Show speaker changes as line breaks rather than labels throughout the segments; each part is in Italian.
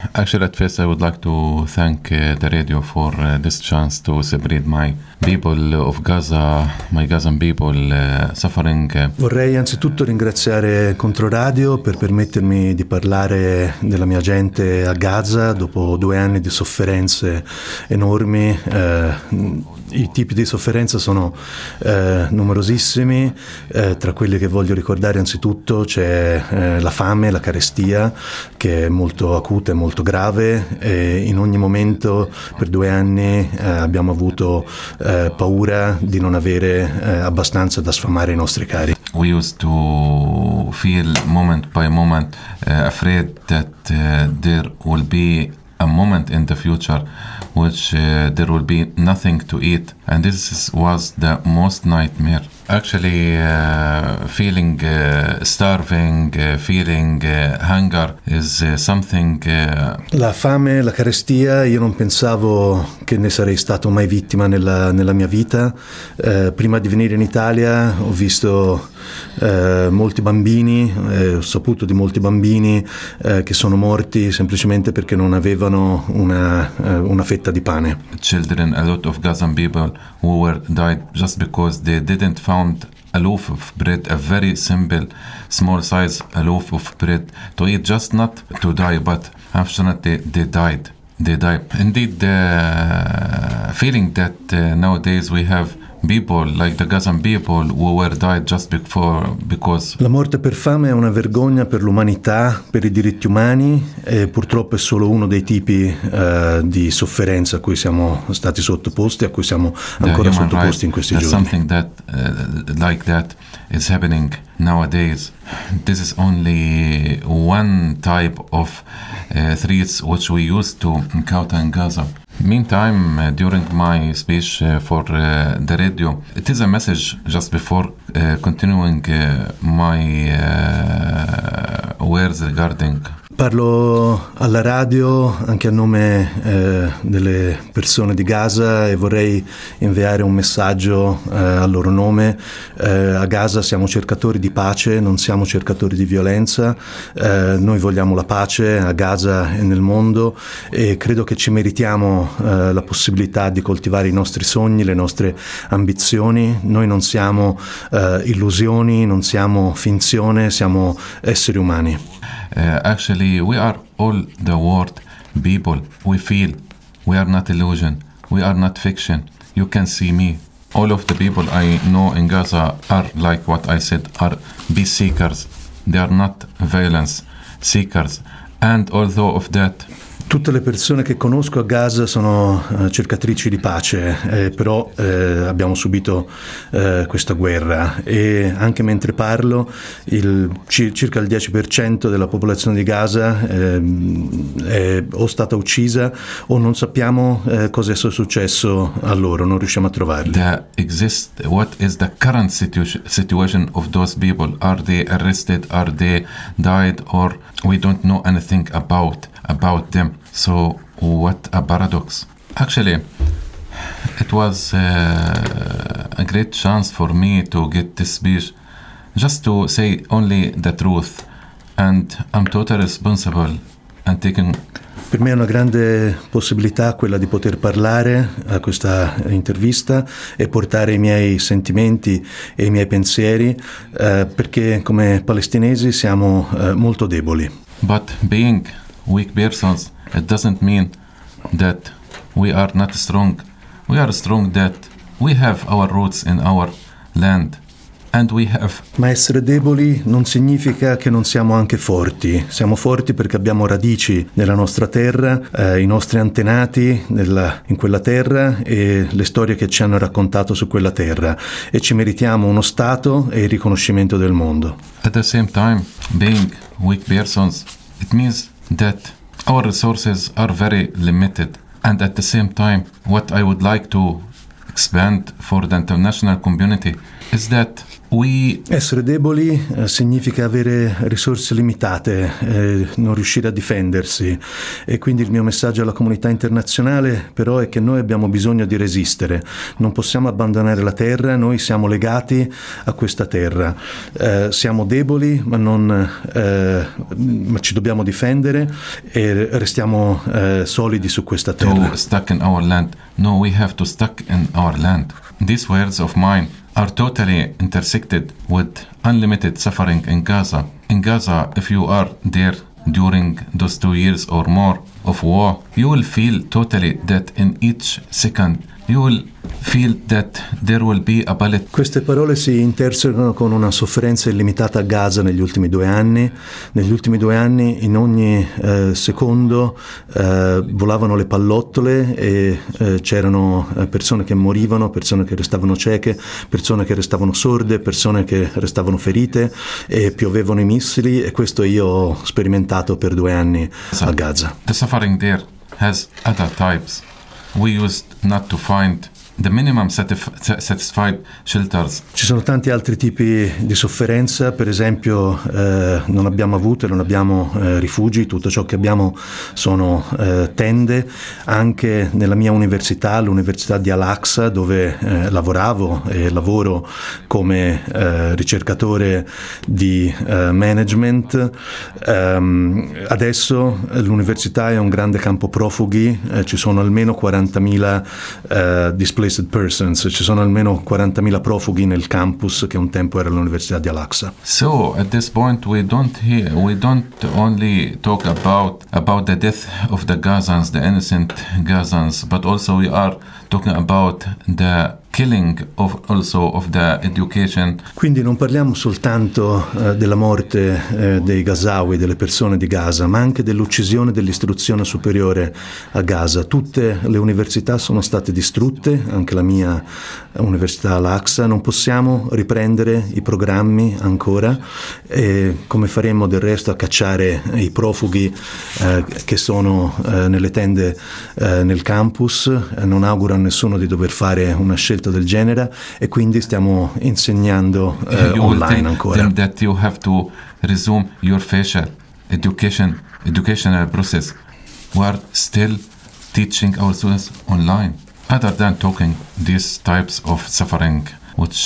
Actually, at first, I would like to thank the radio for this chance to celebrate my people of Gaza, my Gazan people suffering.
Vorrei anzitutto ringraziare Controradio per permettermi di parlare della mia gente a Gaza dopo 2 anni di sofferenze enormi. I tipi di sofferenza sono numerosissimi, tra quelli che voglio ricordare anzitutto c'è la fame, la carestia, che è molto acuta e molto grave, e in ogni momento per 2 anni abbiamo avuto paura di non avere abbastanza da sfamare i nostri cari.
We used to feel moment by moment afraid that there will be a moment in the future which there will be nothing to eat, and this was the most nightmare. Actually, feeling starving, feeling hunger is something.
La fame, la carestia, io non pensavo che ne sarei stato mai vittima nella mia vita. Prima di venire in Italia ho visto molti bambini, ho saputo di molti bambini che sono morti semplicemente perché non avevano una fetta di pane.
Children, a lot of Gazan people who were died just because they didn't found a loaf of bread, a very simple, small size, a loaf of bread to eat, just not to die, but unfortunately they died. They died. Indeed, feeling that nowadays we have people like the Gazan people who were died just because.
La morte per fame è una vergogna per l'umanità, per i diritti umani, e purtroppo è solo uno dei tipi di sofferenza a cui siamo stati sottoposti, a cui siamo ancora sottoposti in questi giorni.
Something that like that is happening nowadays. This is only one type of threats which we used to encounter in Gaza. Meantime, during my speech for the radio, it is a message just before continuing my words regarding.
Parlo alla radio anche a nome delle persone di Gaza e vorrei inviare un messaggio a loro nome. A Gaza siamo cercatori di pace, non siamo cercatori di violenza. Noi vogliamo la pace a Gaza e nel mondo, e credo che ci meritiamo la possibilità di coltivare i nostri sogni, le nostre ambizioni. Noi non siamo illusioni, non siamo finzione, siamo esseri umani.
Actually, we are all the world people. We feel. We are not illusion. We are not fiction. You can see me. All of the people I know in Gaza are like what I said, are peace seekers. They are not violence seekers. And although of that,
tutte le persone che conosco a Gaza sono cercatrici di pace, però abbiamo subito questa guerra, e anche mentre parlo circa il 10% della popolazione di Gaza è o stata uccisa o non sappiamo cosa è successo a loro, non riusciamo a trovarli.
What is the current situation of those people? Are they arrested? Are they died? Or we don't know anything about them. So what a paradox. Actually, it was a great chance for me to get this speech, just to say only the truth, and I'm totally responsible and taking.
Per me è una grande possibilità quella di poter parlare a questa intervista e portare i miei sentimenti e i miei pensieri, perché come palestinesi siamo molto deboli.
But being weak persons, it doesn't mean that we are not strong. We are strong that we have our roots in our land. And we have.
Ma essere deboli non significa che non siamo anche forti. Siamo forti perché abbiamo radici nella nostra terra, i nostri antenati in quella terra e le storie che ci hanno raccontato su quella terra, e ci meritiamo uno Stato e il riconoscimento del mondo.
At the same time, being weak persons, it means that our resources are very limited. And at the same time, what I would like to expand for the international community is that
Essere deboli significa avere risorse limitate, non riuscire a difendersi, e quindi il mio messaggio alla comunità internazionale però è che noi abbiamo bisogno di resistere, non possiamo abbandonare la terra, noi siamo legati a questa terra, siamo deboli ma ci dobbiamo difendere e restiamo solidi su questa terra.
To stuck in our land. No, we have to stuck in our land. These words of mine are totally intersected with unlimited suffering in Gaza. In Gaza, if you are there during those 2 years or more of war, you will feel totally that in each second you will feel that there will be a bullet.
Queste parole si intersecano con una sofferenza illimitata a Gaza negli ultimi 2 anni. Negli ultimi 2 anni in ogni secondo volavano le pallottole e c'erano persone che morivano, persone che restavano cieche, persone che restavano sorde, persone che restavano ferite, e piovevano i missili, e questo io ho sperimentato per 2 anni a Gaza.
The suffering there has other types. We used not to find the minimum satisfied shelters.
Ci sono tanti altri tipi di sofferenza, per esempio non abbiamo avuto e non abbiamo rifugi, tutto ciò che abbiamo sono tende. Anche nella mia università, l'Università di Al-Aqsa, dove lavoravo e lavoro come ricercatore di management, adesso l'università è un grande campo profughi, ci sono almeno 40.000 displaced persons, ci sono almeno 40.000 profughi nel campus che un tempo era l'Università di Al-Aqsa.
So at this point we don't only talk about the death of the Gazans, the innocent Gazans, but also we are talking about the killing of the education.
Quindi non parliamo soltanto della morte dei Gazawi, delle persone di Gaza, ma anche dell'uccisione dell'istruzione superiore a Gaza. Tutte le università sono state distrutte, anche la mia università Al-Aqsa. Non possiamo riprendere i programmi ancora, e come faremo del resto a cacciare i profughi che sono nelle tende nel campus. Non auguro a nessuno di dover fare una scelta del genere, e quindi stiamo insegnando online ancora.
That you have to resume your facial educational process. We are still teaching our students online. Other than talking these types of suffering which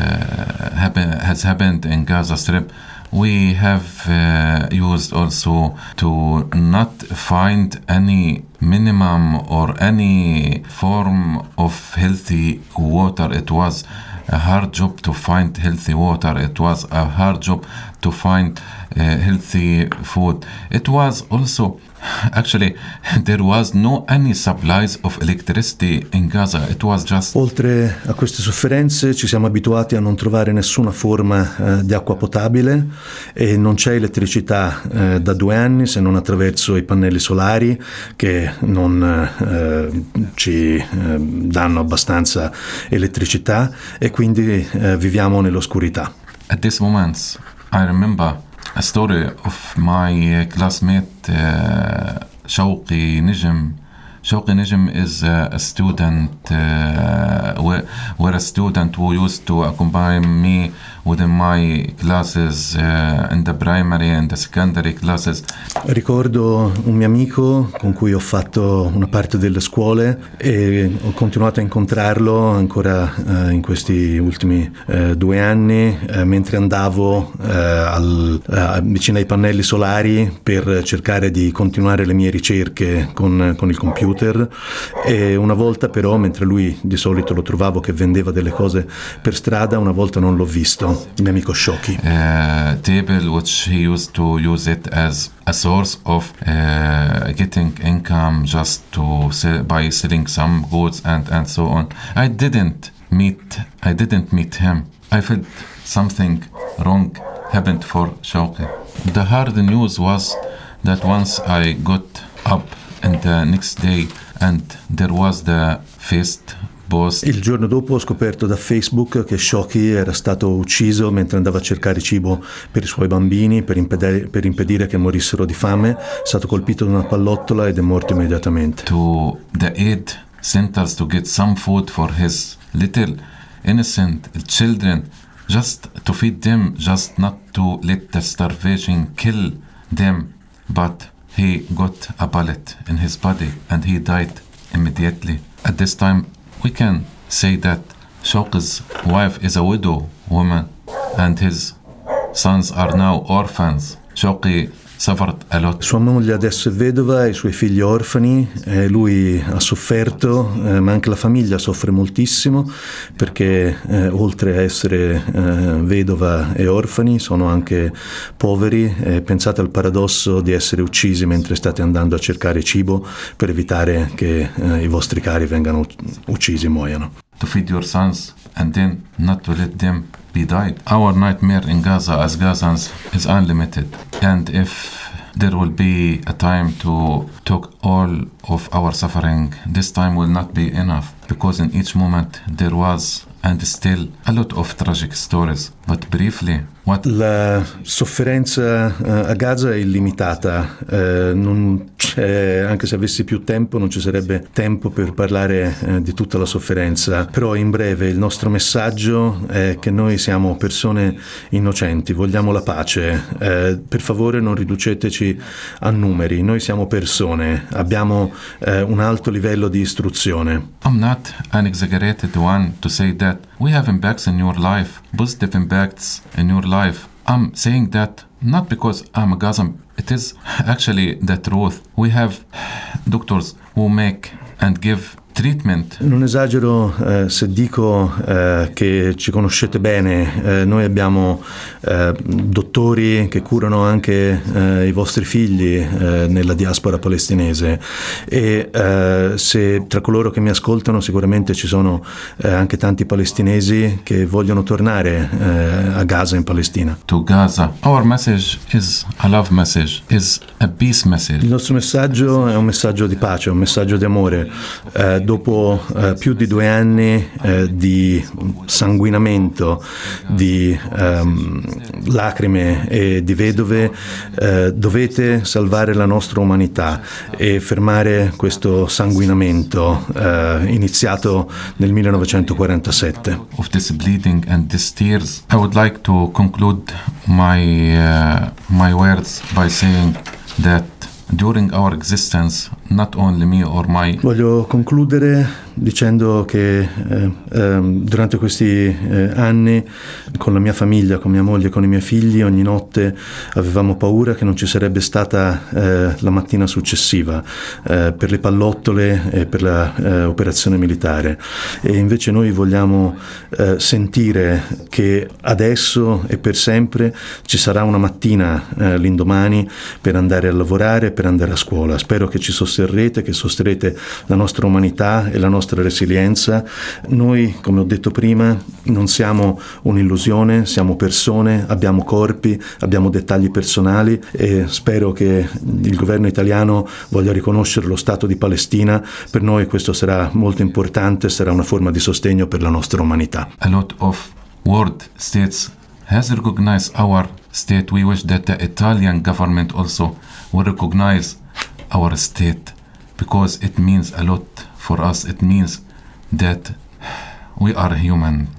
has happened in Gaza Strip, we have used also to not find any minimum or any form of healthy water. It was a hard job to find healthy water. It was a hard job to find healthy food. It was also actually there was no any supplies of electricity in Gaza. It was just.
Oltre a queste sofferenze ci siamo abituati a non trovare nessuna forma di acqua potabile, e non c'è elettricità da 2 anni, se non attraverso i pannelli solari che non ci danno abbastanza elettricità, e quindi viviamo nell'oscurità.
At this moment I remember a story of my classmate Shawqi Najm. Shawqi Najm is a student, were a student who used to accompany me within my classes in the primary and the secondary classes.
Ricordo un mio amico con cui ho fatto una parte delle scuole, e ho continuato a incontrarlo ancora in questi ultimi 2 anni, mentre andavo vicino ai pannelli solari per cercare di continuare le mie ricerche con il computer. E una volta però, mentre lui di solito lo trovavo che vendeva delle cose per strada, una volta non l'ho visto, il mio amico Shoki.
Table which he used to use it as a source of getting income just to by selling some goods and so on. I didn't meet him. I felt something wrong happened for Shoki. The hard news was that once I got up and the next day and there was the feast post.
Il giorno dopo ho scoperto da Facebook che Shoki era stato ucciso mentre andava a cercare cibo per i suoi bambini, per impedire che morissero di fame. È stato colpito da una pallottola ed è morto immediatamente.
To the aid centers to get some food for his little innocent children just to feed them, just not to let the starvation kill them. But he got a bullet in his body and he died immediately. At this time, we can say that Shawqi's wife is a widow woman and his sons are now orphans. Shawqi suffered a lot.
Sua moglie adesso è vedova, i suoi figli orfani, lui ha sofferto, ma anche la famiglia soffre moltissimo perché oltre a essere vedova e orfani sono anche poveri. Pensate al paradosso di essere uccisi mentre state andando a cercare cibo per evitare che i vostri cari vengano uccisi e muoiano.
To feed your sons and then not to let them be died. Our nightmare in Gaza as Gazans is unlimited, and if there will be a time to talk all of our suffering, this time will not be enough, because in each moment there was and still a lot of tragic stories. But briefly, what...
La sofferenza a Gaza è illimitata, non c'è, anche se avessi più tempo non ci sarebbe tempo per parlare di tutta la sofferenza, però in breve il nostro messaggio è che noi siamo persone innocenti, vogliamo la pace, per favore non riduceteci a numeri, noi siamo persone, abbiamo un alto livello di istruzione.
I'm not an exaggerated one to say that we have impacts in your life, positive impacts in your life. I'm saying that not because I'm a Gazan, it is actually the truth. We have doctors who make and give treatment.
Non esagero se dico che ci conoscete bene, noi abbiamo dottori che curano anche i vostri figli nella diaspora palestinese e se tra coloro che mi ascoltano sicuramente ci sono anche tanti palestinesi che vogliono tornare a Gaza in Palestina.
To Gaza. Our message is a love message, is a peace message.
Il nostro messaggio è un messaggio di pace, un messaggio di amore. Dopo più di 2 anni di sanguinamento, di lacrime e di vedove, dovete salvare la nostra umanità e fermare questo sanguinamento iniziato nel 1947.
Of this bleeding and these tears, I would like to conclude my words by saying that during our existence, not only me or my...
Voglio concludere dicendo che durante questi anni con la mia famiglia, con mia moglie, con i miei figli, ogni notte avevamo paura che non ci sarebbe stata la mattina successiva per le pallottole e per l'operazione militare. E invece noi vogliamo sentire che adesso e per sempre ci sarà una mattina l'indomani per andare a lavorare, per andare a scuola. Spero che ci sosterrete, che sosterrete la nostra umanità e la nostra resilienza. Noi, come ho detto prima, non siamo un'illusione, siamo persone, abbiamo corpi, abbiamo dettagli personali e spero che il governo italiano voglia riconoscere lo Stato di Palestina. Per noi questo sarà molto importante, sarà una forma di sostegno per la nostra umanità.
A lot of world states has recognized our state. We wish that the Italian government also will recognize our state because it means a lot for us. It means that we are human.